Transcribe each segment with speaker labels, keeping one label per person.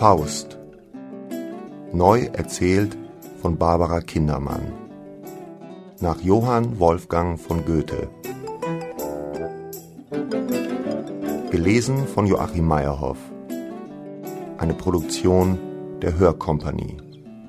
Speaker 1: Faust. Neu erzählt von Barbara Kindermann. Nach Johann Wolfgang von Goethe. Gelesen von Joachim Meyerhoff. Eine Produktion der Hörkompanie.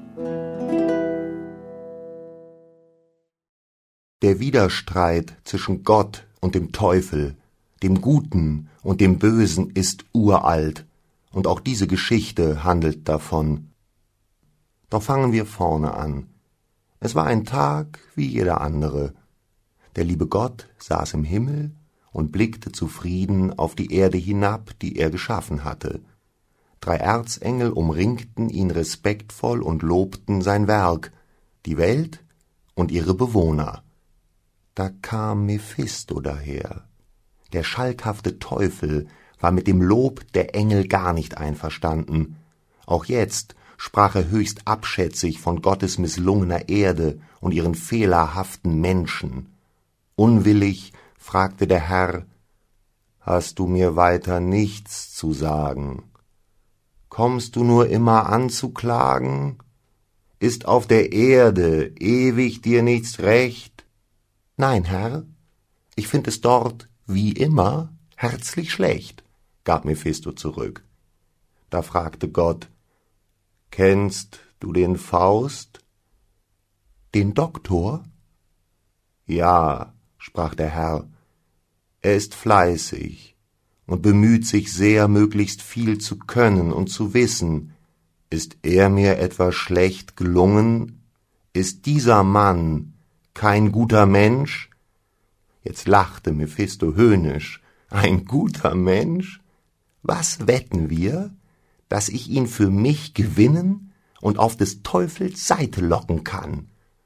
Speaker 1: Der Widerstreit zwischen Gott und dem Teufel, dem Guten und dem Bösen ist uralt, und auch diese Geschichte handelt davon. Doch fangen wir vorne an. Es war ein Tag wie jeder andere. Der liebe Gott saß im Himmel und blickte zufrieden auf die Erde hinab, die er geschaffen hatte. 3 Erzengel umringten ihn respektvoll und lobten sein Werk, die Welt und ihre Bewohner. Da kam Mephisto daher. Der schalkhafte Teufel war mit dem Lob der Engel gar nicht einverstanden. Auch jetzt sprach er höchst abschätzig von Gottes misslungener Erde und ihren fehlerhaften Menschen. Unwillig fragte der Herr: »Hast du mir weiter nichts zu sagen? Kommst du nur immer anzuklagen? Ist auf der Erde ewig dir nichts recht?« »Nein, Herr, ich find es dort, wie immer, herzlich schlecht«, gab Mephisto zurück. Da fragte Gott: »Kennst du den Faust?« »Den Doktor?« »Ja«, sprach der Herr, »er ist fleißig und bemüht sich sehr, möglichst viel zu können und zu wissen. Ist er mir etwa schlecht gelungen? Ist dieser Mann kein guter Mensch?« Jetzt lachte Mephisto höhnisch. »Ein guter Mensch? Was wetten wir, dass ich ihn für mich gewinnen und auf des Teufels Seite locken kann?«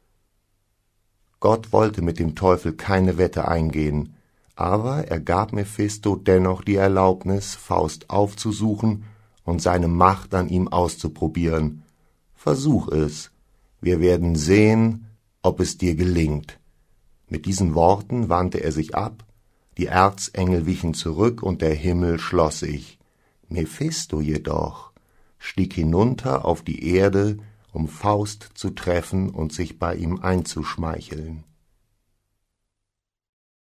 Speaker 1: Gott wollte mit dem Teufel keine Wette eingehen, aber er gab Mephisto dennoch die Erlaubnis, Faust aufzusuchen und seine Macht an ihm auszuprobieren. »Versuch es, wir werden sehen, ob es dir gelingt.« Mit diesen Worten wandte er sich ab, die Erzengel wichen zurück und der Himmel schloss sich. Mephisto jedoch stieg hinunter auf die Erde, um Faust zu treffen und sich bei ihm einzuschmeicheln.